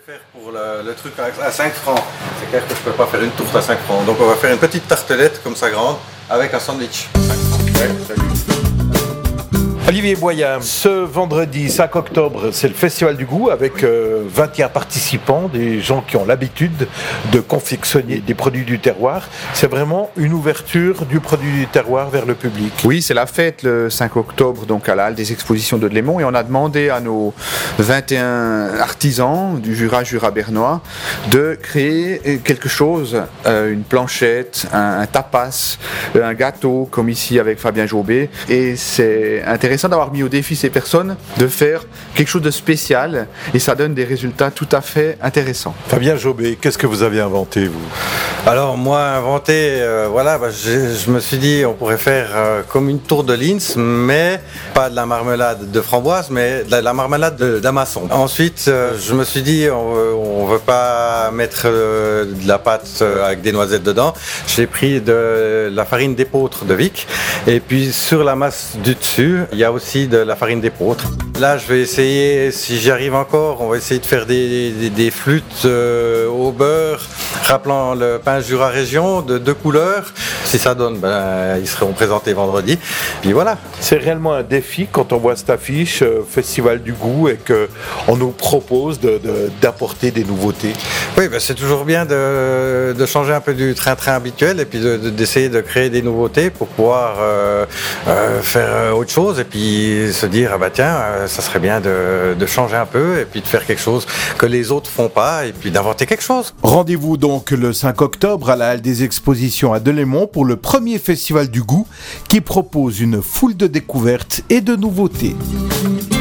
faire pour le truc à 5 francs. C'est clair que je ne peux pas faire une tourte à 5 francs. Donc on va faire une petite tartelette comme ça grande avec un sandwich. 5 francs. Ouais, salut. Olivier Boyam, ce vendredi 5 octobre, c'est le Festival du goût avec 21 participants, des gens qui ont l'habitude de confectionner des produits du terroir. C'est vraiment une ouverture du produit du terroir vers le public. Oui, c'est la fête le 5 octobre donc à la Halle des Expositions de Delémont et on a demandé à nos 21 artisans du Jura bernois de créer quelque chose, une planchette, un tapas, un gâteau comme ici avec Fabien Jobé, et c'est intéressant d'avoir mis au défi ces personnes de faire quelque chose de spécial et ça donne des résultats tout à fait intéressants. Fabien Jobé, qu'est-ce que vous avez inventé, vous ? Alors moi, je me suis dit on pourrait faire comme une tour de Linz, mais pas de la marmelade de framboise, mais de la marmelade d'amasson. Ensuite, je me suis dit on veut pas mettre de la pâte avec des noisettes dedans. J'ai pris de la farine d'épeautre de Vic et puis sur la masse du dessus, il y a aussi de la farine d'épeautre. Là, je vais essayer, si j'y arrive encore, on va essayer de faire des flûtes au beurre, rappelant le pain Jura Région de 2 couleurs. Si ça donne, ils seront présentés vendredi. Puis voilà. C'est réellement un défi quand on voit cette affiche Festival du goût et qu'on nous propose d'apporter des nouveautés. Oui, c'est toujours bien de changer un peu du train-train habituel et puis d'essayer de créer des nouveautés pour pouvoir faire autre chose et puis se dire ça serait bien de changer un peu et puis de faire quelque chose que les autres font pas et puis d'inventer quelque chose. Rendez-vous donc le 5 octobre à la Halle des Expositions à Delémont pour le premier Festival du goût qui propose une foule de découvertes et de nouveautés.